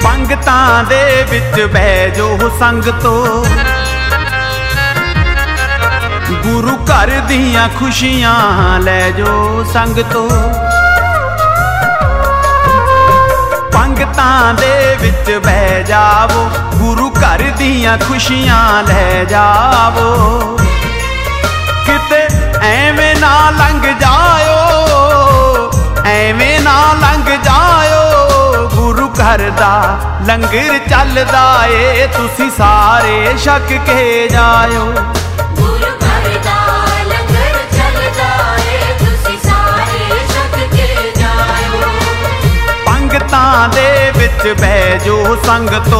पंगतां दे विच बह जो संगतो, गुरु घर दियां खुशियां लै जो संगतो। पंगतां दे विच बह जावो, गुरु घर दियां खुशियां लै जावो। किते एवें ना लंघ जायो, एवें ना लंघ जायो, गुरु घर दा लंगर चलदा ए, तुसी सारे छक के जायो। गुरु घर दा लंगर चलदा ए, तुसी सारे छक के जायो। पंगतां दे विच बह जो संगतो,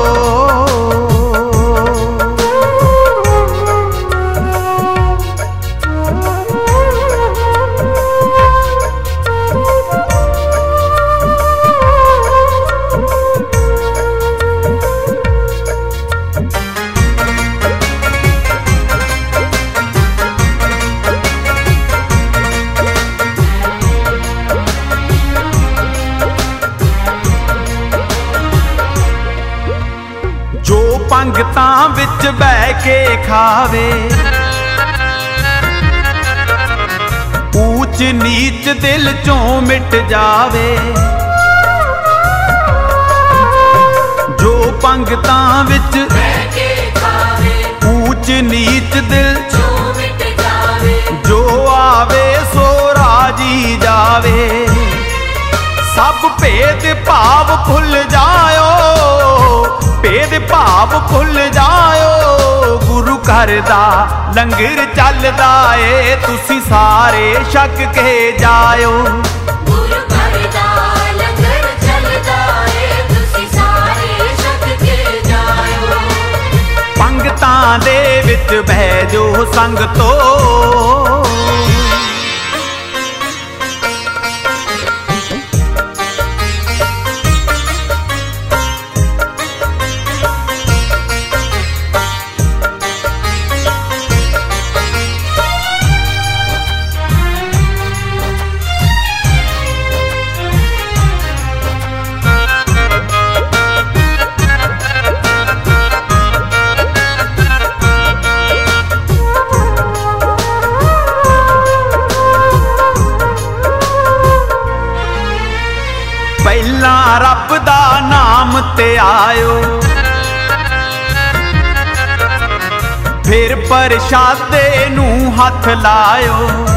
पंगतां विच बह के खावे, ऊंच नीच दिल चों मिट जावे। जो पंगतां विच बह के खावे, ऊंच नीच दिल चों मिट जावे। जो आवे सो राजी जावे। सब भेद भाव भुल जायो, भेद भाव भुल जायो, गुरु घर दा लंगर चलदा ए, तुसी सारे छक के जायो। गुरु घर दा लंगर चलदा ए, तुसी सारे छक के जायो। पंगतां दे विच बह जो संगतो, पहला रब दा नाम ते आयो, फिर प्रशादे नू हथ लायो।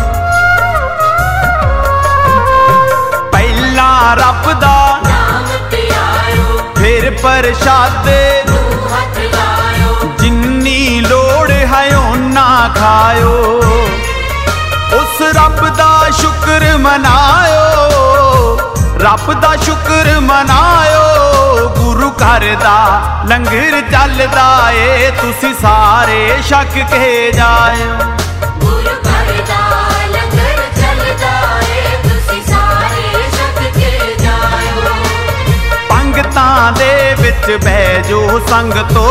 पहला रब दा नाम ते आयो, फिर प्रशादे नू हथ लायो। जिन्नी लोड़ है ओना खायो, उस रब दा शुक्र मनायो, रब दा शुक्र मनायो। गुरु घर दा लंगर चलदा ए, तुसी सारे छक के जायो। गुरु घर दा लंगर चलदा ए, तुसी सारे छक के जायो। पंगतां दे विच बह जो संगतो,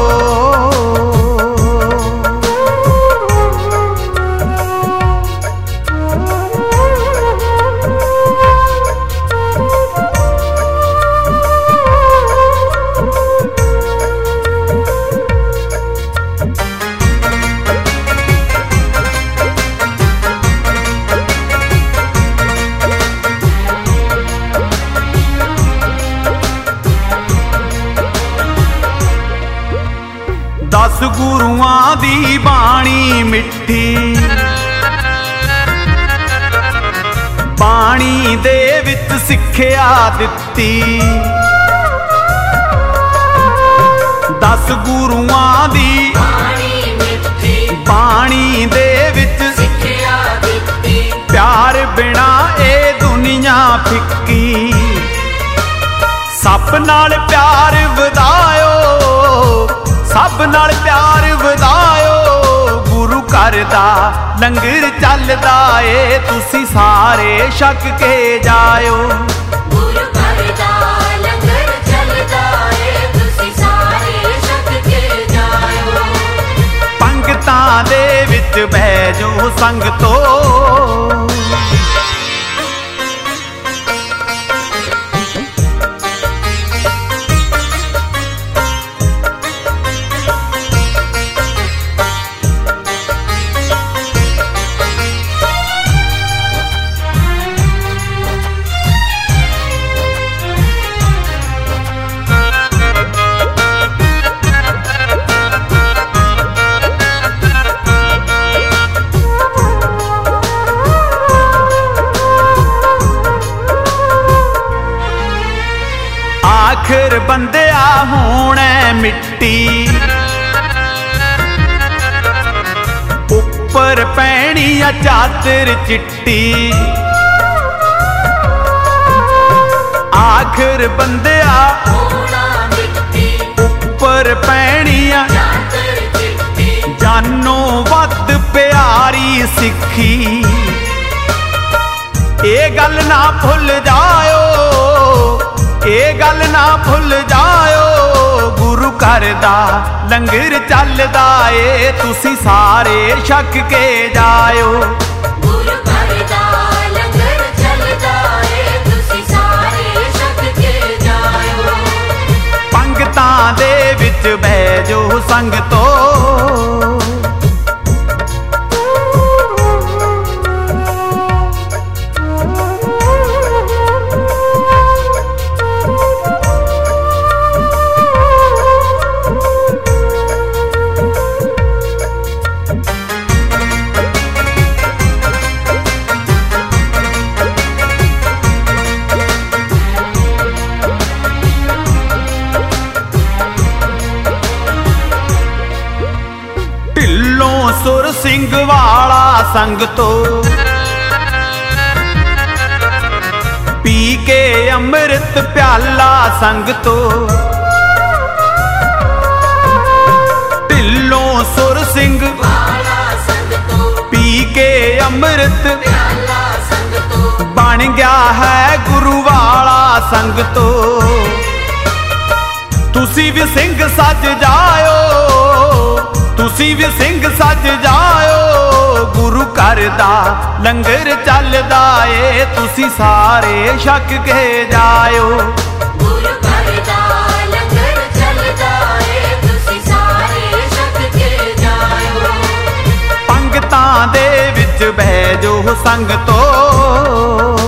दस गुरुआं दी बाणी मिठी, बाणी दे विच सिक्ख्या दित्ती। दस गुरुआं दी बाणी मिठी, बाणी दे विच सिक्ख्या दित्ती। प्यार बिना ए दुनिया फिक्की, सब नाल प्यार वधायो, सब नाल प्यार वधायो। गुरु घर दा लंगर चलदा ए, तुसी सारे छक के जायो। गुरु घर दा लंगर चलदा ए, तुसी सारे छक के जायो। पंगतां दे विच बह जो संगतो, आखिर बंदिया होना मिट्टी उपर पैनी आ चादर चिट्टी आखिर बंदिया होना मिट्टी उपर पैनी आ चादर चिट्टी जानो वध प्यारी सिखी ये गल ना भुल जाओ ये गल ना भुल जाओ गुरु घर दा लंगर चलदा ए तुसी सारे छक के जाओ गुरु घर दा लंगर चलदा ए तुसी सारे छक के जाओ पंगतां दे विच बह जो संग तो सुर सिंह वाला संग तो पी के अमृत प्याला संग तो ढिल्लों सुर सिंह वाला संग तो पी के अमृत प्याला संग तो बन गया है गुरु वाला संग तो तुसी भी सिंह सज जाओ तुसी भी सिंह सज जाओ गुरु घर दा लंगर चलदा ए तुसी सारे छक के जाओ गुरु घर दा लंगर चलदा ए तुसी सारे छक के जाओ पंगतां दे विच बह जो संग तो